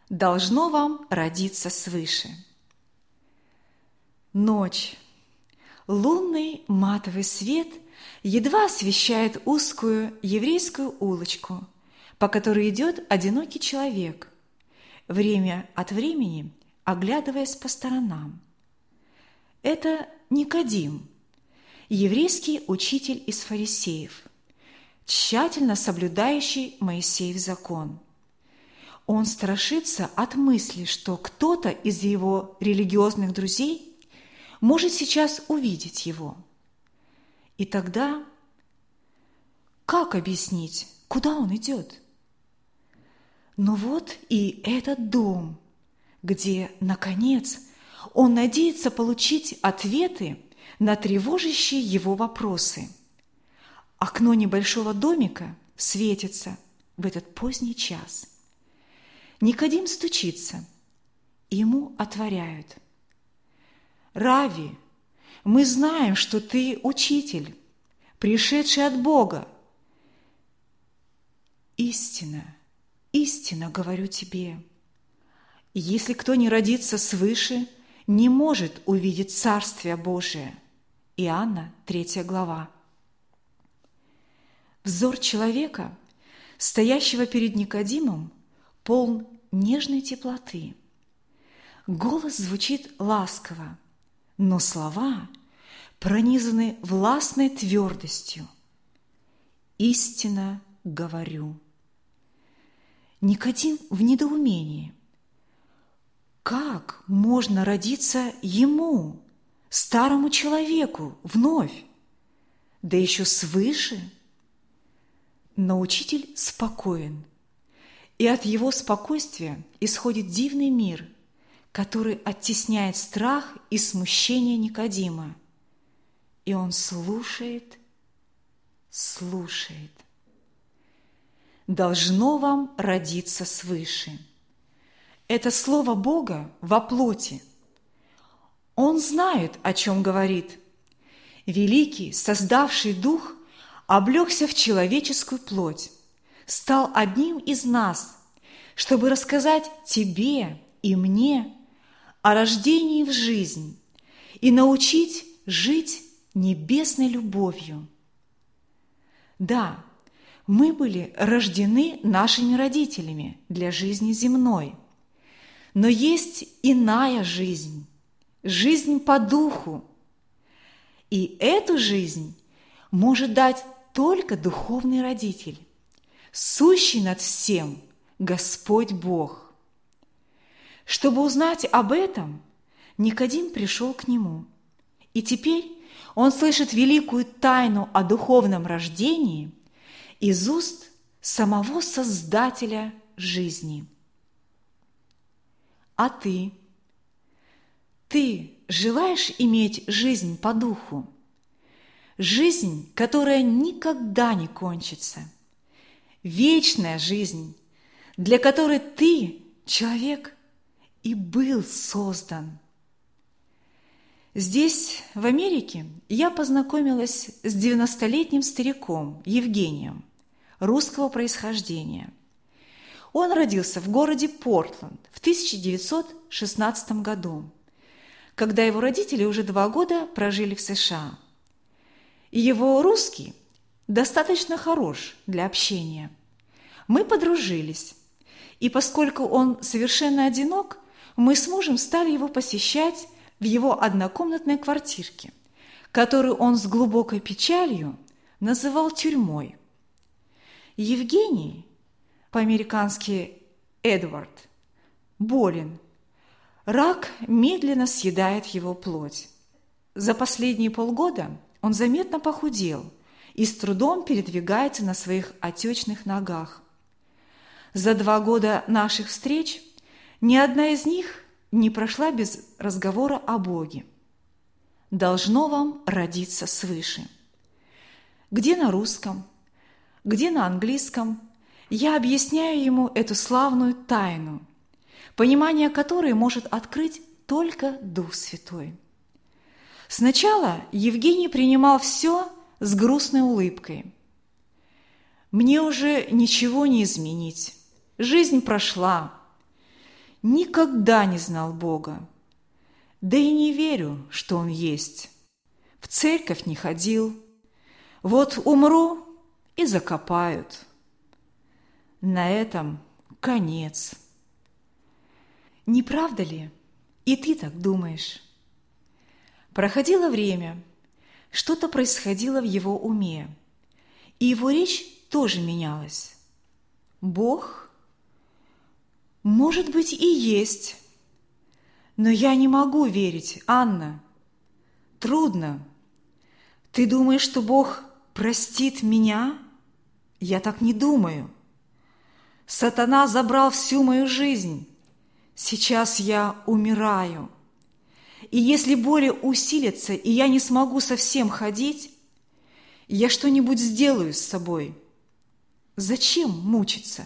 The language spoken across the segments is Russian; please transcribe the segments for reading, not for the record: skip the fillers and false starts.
должно вам родиться свыше. Ночь. Лунный матовый свет едва освещает узкую еврейскую улочку, по которой идет одинокий человек, время от времени оглядываясь по сторонам. Это Никодим, еврейский учитель из фарисеев, тщательно соблюдающий Моисеев закон. Он страшится от мысли, что кто-то из его религиозных друзей может сейчас увидеть его. И тогда как объяснить, куда он идет? Но вот и этот дом, где, наконец, он надеется получить ответы на тревожащие его вопросы. Окно небольшого домика светится в этот поздний час. Никодим стучится, и ему отворяют. «Рави, мы знаем, что ты учитель, пришедший от Бога. Истинно, истинно говорю тебе, если кто не родится свыше, не может увидеть Царствие Божие». Иоанна, 3 глава. Взор человека, стоящего перед Никодимом, полн нежной теплоты. Голос звучит ласково, но слова пронизаны властной твердостью. «Истинно говорю». Никодим в недоумении. Как можно родиться ему, старому человеку, вновь, да еще свыше? Но учитель спокоен, и от его спокойствия исходит дивный мир, который оттесняет страх и смущение Никодима. И он слушает. «Должно вам родиться свыше». Это слово Бога во плоти. Он знает, о чем говорит. Великий, создавший Дух, облегся в человеческую плоть, стал одним из нас, чтобы рассказать тебе и мне о рождении в жизнь и научить жить небесной любовью. Да, мы были рождены нашими родителями для жизни земной, но есть иная жизнь, жизнь по духу. И эту жизнь может дать только духовный родитель, сущий над всем Господь Бог. Чтобы узнать об этом, Никодим пришел к нему, и теперь он слышит великую тайну о духовном рождении из уст самого Создателя жизни. А ты? Ты желаешь иметь жизнь по духу? Жизнь, которая никогда не кончится. Вечная жизнь, для которой ты, человек, и был создан. Здесь, в Америке, я познакомилась с 90-летним стариком Евгением, русского происхождения. Он родился в городе Портленд в 1916 году, когда его родители уже 2 года прожили в США. Его русский достаточно хорош для общения. Мы подружились, и поскольку он совершенно одинок, мы с мужем стали его посещать в его однокомнатной квартирке, которую он с глубокой печалью называл тюрьмой. Евгений, по-американски Эдвард, болен. Рак медленно съедает его плоть. За последние полгода он заметно похудел и с трудом передвигается на своих отечных ногах. За 2 года наших встреч ни одна из них не прошла без разговора о Боге. Должно вам родиться свыше. Где на русском, где на английском я объясняю ему эту славную тайну, понимание которой может открыть только Дух Святой. Сначала Евгений принимал все с грустной улыбкой. «Мне уже ничего не изменить. Жизнь прошла. никогда не знал Бога, да и не верю, что Он есть. В церковь не ходил, вот умру и закопают. На этом конец. Не правда ли? И ты так думаешь. Проходило время, что-то происходило в его уме, и его речь тоже менялась. Бог, может быть, и есть, но я не могу верить, Анна. Трудно. Ты думаешь, что Бог простит меня? Я так не думаю. Сатана забрал всю мою жизнь. Сейчас я умираю. И если боли усилятся, и я не смогу совсем ходить, я что-нибудь сделаю с собой. Зачем мучиться?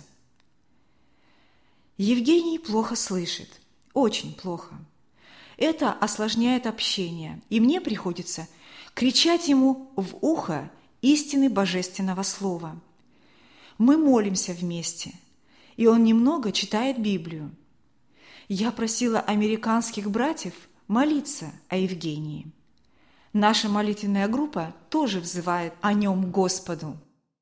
Евгений плохо слышит, очень плохо. Это осложняет общение, и мне приходится кричать ему в ухо истины божественного слова. Мы молимся вместе, и он немного читает Библию. Я просила американских братьев молиться о Евгении. Наша молитвенная группа тоже взывает о нем Господу.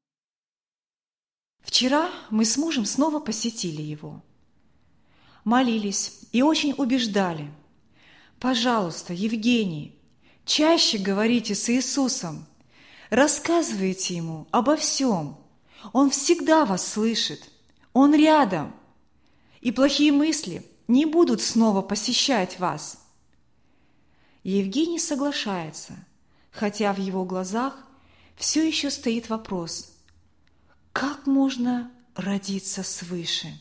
Вчера мы с мужем снова посетили его. Молились и очень убеждали. Пожалуйста, Евгений, чаще говорите с Иисусом, рассказывайте Ему обо всем. Он всегда вас слышит, Он рядом, и плохие мысли не будут снова посещать вас. Евгений соглашается, хотя в его глазах все еще стоит вопрос, как можно родиться свыше?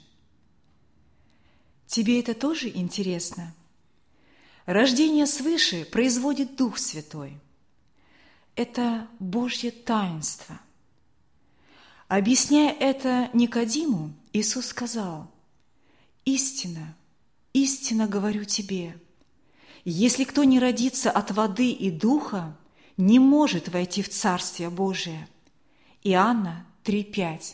Тебе это тоже интересно? Рождение свыше производит Дух Святой. Это Божье таинство. Объясняя это Никодиму, Иисус сказал: «Истинно, истинно говорю тебе, если кто не родится от воды и духа, не может войти в Царствие Божие». Иоанна 3:5.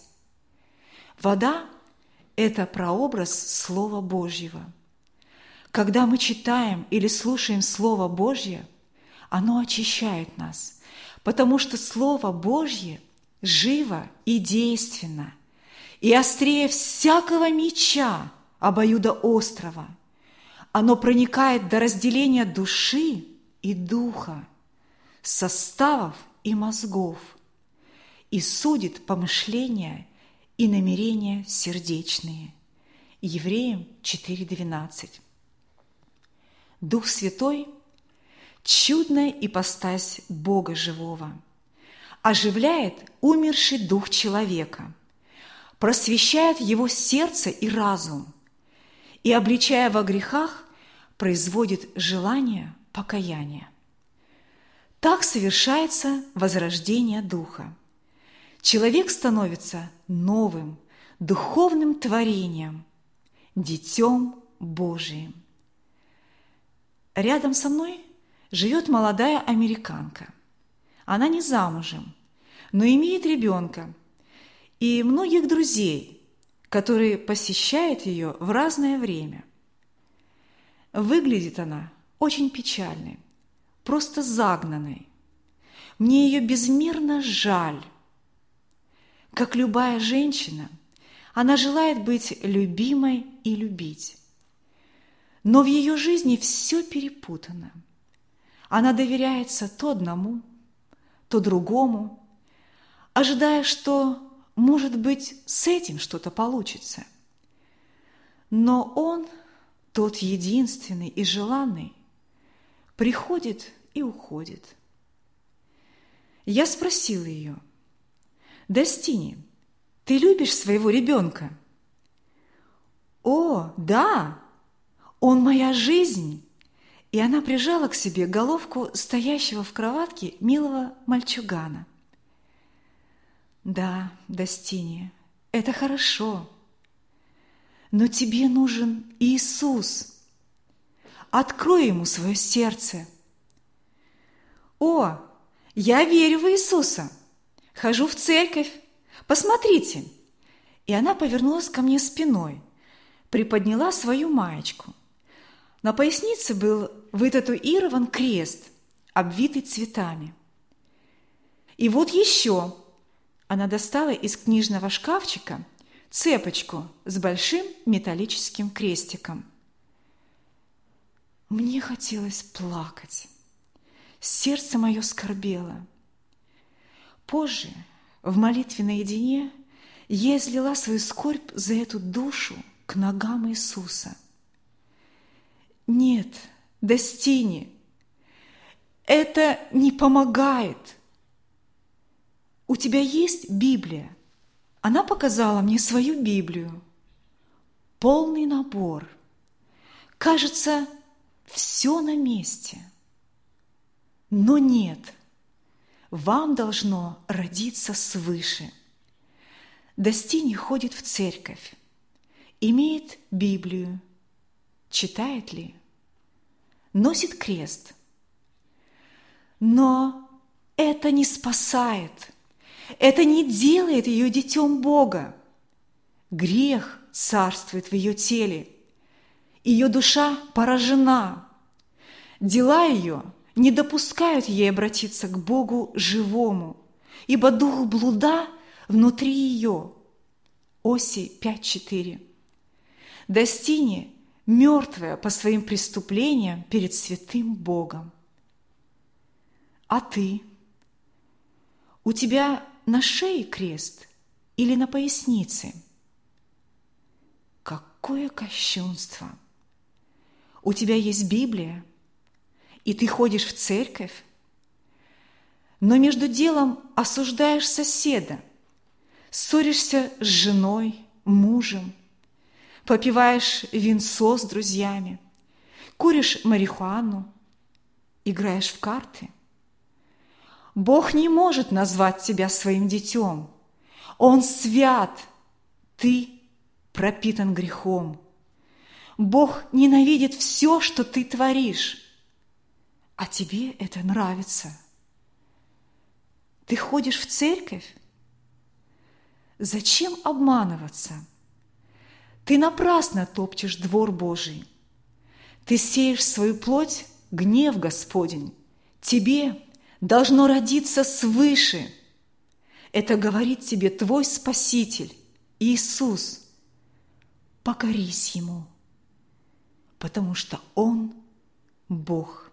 Вода – это прообраз Слова Божьего. Когда мы читаем или слушаем Слово Божье, оно очищает нас, потому что Слово Божье живо и действенно, и острее всякого меча обоюдоострого. Оно проникает до разделения души и духа, составов и мозгов, и судит помышления и намерения сердечные. Евреям 4:12. Дух Святой – чудная ипостась Бога живого, оживляет умерший дух человека, просвещает его сердце и разум, и, обличая во грехах, производит желание покаяния. Так совершается возрождение духа. Человек становится новым, духовным творением, детем Божиим. Рядом со мной живет молодая американка. Она не замужем, но имеет ребенка и многих друзей, которые посещают ее в разное время. Выглядит она очень печальной, просто загнанной. Мне ее безмерно жаль. Как любая женщина, она желает быть любимой и любить. Но в ее жизни все перепутано. Она доверяется то одному, то другому, ожидая, что, может быть, с этим что-то получится. Но он, тот единственный и желанный, приходит и уходит. Я спросила ее: «Дастини, ты любишь своего ребенка?» «О, да! Он моя жизнь!» И она прижала к себе головку стоящего в кроватке милого мальчугана. «Да, Дастини, это хорошо. Но тебе нужен Иисус. Открой ему свое сердце». «О, я верю в Иисуса. Хожу в церковь. Посмотрите!» И она повернулась ко мне спиной, приподняла свою маечку. На пояснице был вытатуирован крест, обвитый цветами. И вот еще она достала из книжного шкафчика цепочку с большим металлическим крестиком. Мне хотелось плакать. Сердце мое скорбело. Позже, в молитве наедине, я излила свою скорбь за эту душу к ногам Иисуса. Нет, Достини, это не помогает. У тебя есть Библия? Она показала мне свою Библию. Полный набор. Кажется, все на месте. Но нет, вам должно родиться свыше. Достини ходит в церковь, имеет Библию, читает ли, носит крест. Но это не спасает, это не делает ее детем Бога. Грех царствует в ее теле, ее душа поражена. Дела ее не допускают ей обратиться к Богу живому, ибо дух блуда внутри ее. Осий 5:4. Достини мертвая по своим преступлениям перед святым Богом. А ты? У тебя на шее крест или на пояснице? Какое кощунство! У тебя есть Библия, и ты ходишь в церковь, но между делом осуждаешь соседа, ссоришься с женой, мужем, попиваешь винцо с друзьями, куришь марихуану, играешь в карты. Бог не может назвать тебя своим детем. Он свят, ты пропитан грехом. Бог ненавидит все, что ты творишь, а тебе это нравится. Ты ходишь в церковь? Зачем обманываться? Ты напрасно топчешь двор Божий. Ты сеешь в свою плоть гнев Господень. Тебе должно родиться свыше. Это говорит тебе твой Спаситель, Иисус. Покорись Ему, потому что Он Бог.